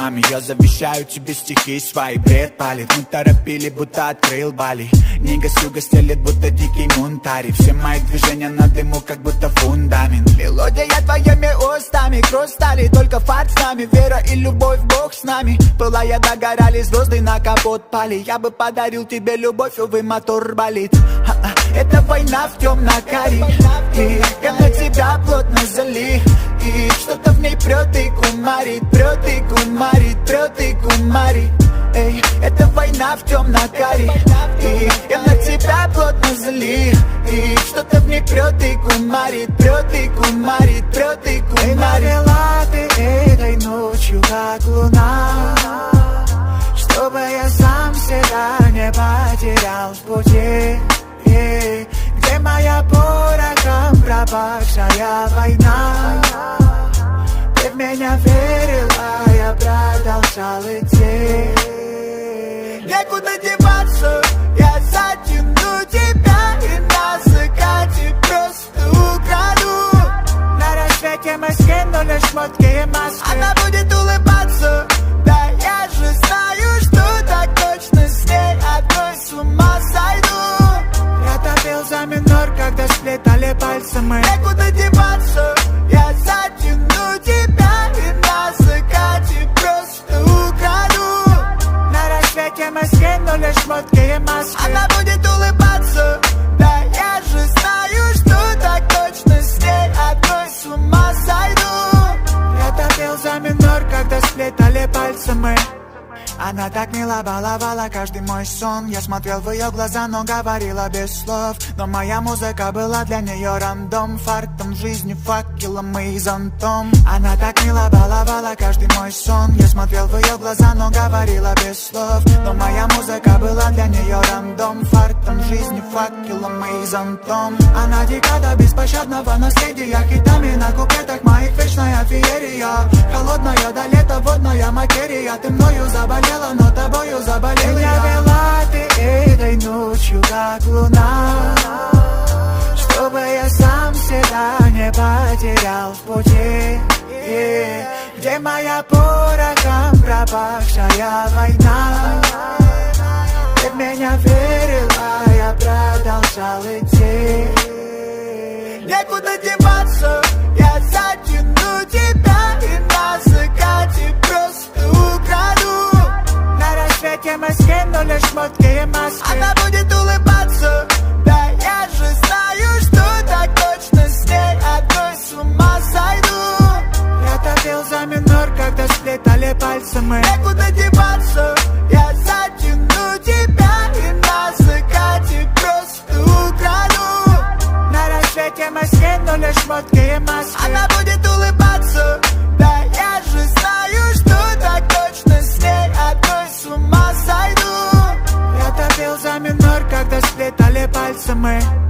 нами. Я завещаю тебе стихи свои, бред палит. Мы торопили, будто открыл Бали. Книга с юга стелет, будто дикий мунтарий. Все мои движения на дыму, как будто фундамент. Мелодия твоими устами, кровь стали, только фарт с нами. Вера и любовь, Бог с нами. Пылая догорали звезды, на капот пали. Я бы подарил тебе любовь, увы, мотор болит. Это война в темно-карий, и я на тебя плотно залит. И что-то в ней прет и кумарит, прет и кумарит, прет и кумарит. Эй, это война в темно-карий, и я на тебя плотно залит. И что-то в ней прет и кумарит, прет и кумарит, прет и кумарит. Эй, навела ты этой ночью, как луна, чтобы я сам себя не потерял в пути. Где моя порохом пропавшая война? Ты в меня верила, я продолжал идти. Некуда деваться, я затяну тебя и на закате просто украду. На рассвете мы скинули шмотки и маски. Она будет улыбаться, да я же знаю, что так точно с ней одной с ума сойду. Топил за минор, когда сплетали пальцы мы. Некуда деваться, я затяну тебя и на закате просто украду. На рассвете мы скинули шмотки и маски. Она будет улыбаться, да я же знаю, что так точно с ней одной с ума сойду. Я топил за минор, когда сплетали пальцы мы. Она так мило баловала каждый мой сон. Я смотрел в ее глаза, но говорила без слов. Но моя музыка была для нее рандом. Фартом жизни, факелом и зонтом. Она так мило баловала каждый мой сон. Я смотрел в ее глаза, но говорила без слов. Но моя музыка была для нее рандом. Фартом жизни, факелом и зонтом. Она декада беспощадного наследия. Хитами на куплетах моих вечная феерия. Холодная до лета водная материя. Ты мною заболела, но тобою заболел я. Меня вела ты этой ночью, как луна, чтобы я сам себя не потерял в пути. Где моя порохом пропавшая война? Ты в меня верила, я продолжал идти. Некуда деваться, я затяну тебя и на закате просто украду. На рассвете мы скинули шмотки и маски. Она будет улыбаться, да я же знаю, что так точно с ней одной с ума сойду. Я топил за минор, когда сплетали пальцы мы. Некуда деваться, я затяну тебя и на закате просто украду. На рассвете мы скинули шмотки и маски. Она будет улыбаться, да я же знаю, что так точно с ней одной с ума сойду. Я топил за минор, когда сплетали пальцы мы.